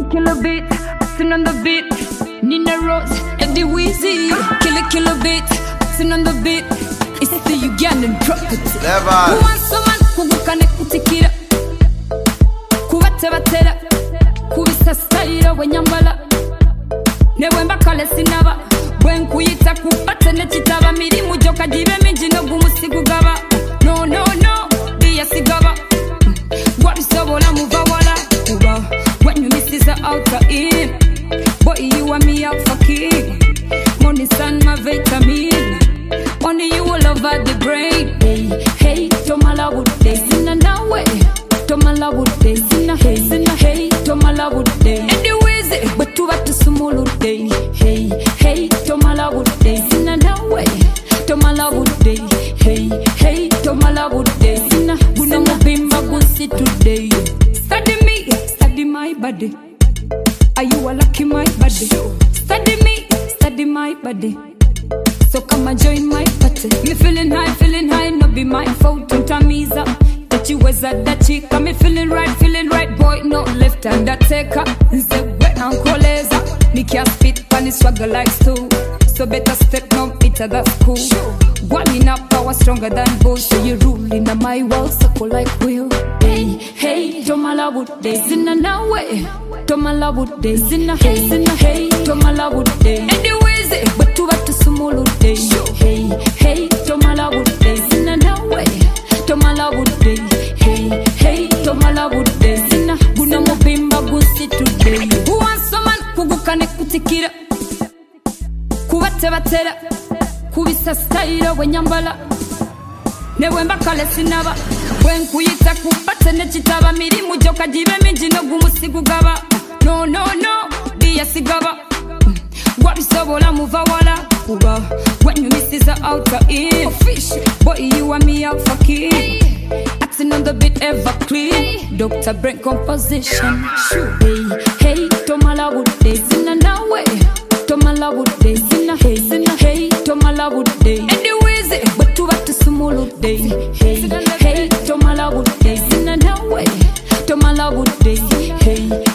killer beat, sitting on the beat. Nina Rose, Eddie Weezy. Killer beat, sitting on the beat. It's the Ugandan property. Never. Who wants someone who can kutikira? Kubatebatera, kubisa style wenyambala. Newemba kale sinaba. Bwen kuyita kupate nechitaba mirimu joka jibe minji no gumusigu gaba. No, diya sigaba. Wabisobola muva wala. Uba, when you miss is outer in. Boy, you and me out for king. Money stand my vitamin. Only you will over the brain. Hey, Tomala would day. Sina na way. Tomala would day. Sina hey, Tomala would day. Anyways, but to what to sumulu day. Hey, Tomala would day. Sina na way. Tomala would day. Hey, Tomala would day. Sina guna bimba gunsi today. Study my body. Are you a lucky my body? Study my body. So come and join my party. Me feeling high, no be my fault. Tamiza, that you was at that chick. Me feeling right, boy, no left hand that taker. Nze wet and koleza. Me can't spit, pan swagger like stool. So better step no each other cool. One in up power stronger than both. So you rule in my world, circle like wheel. Hey, Tomala would day. Sina na way. Tomala would day. Sina hey, Tomala would day. Anyways, but to what to sumulu day. Hey, Tomala would day. Sina na way. Tomala would day. Hey, Tomala would day. Sina guna mubimba gusi today. Who wants someone kugukane kutikira? Kubatebatera, kubisa style wenyambala. Newemba kale sinaba. Bwen kuyita kupate nechitaba mirimu joka jibe minji no gumusigu gaba. No, diya sigaba. Wabisobola muva wala. Uba, when you miss is outer in. Official, boy you and me out for king. Acting on the beat ever clean. Dr. Brent composition. Hey, Tomala would day. Sina na way. Tomala would day. Sina hey, Tomala would day. Anyways, but to what to sumulu day. Hey, Tomala would day. Sina na way. Tomala would day. Hey.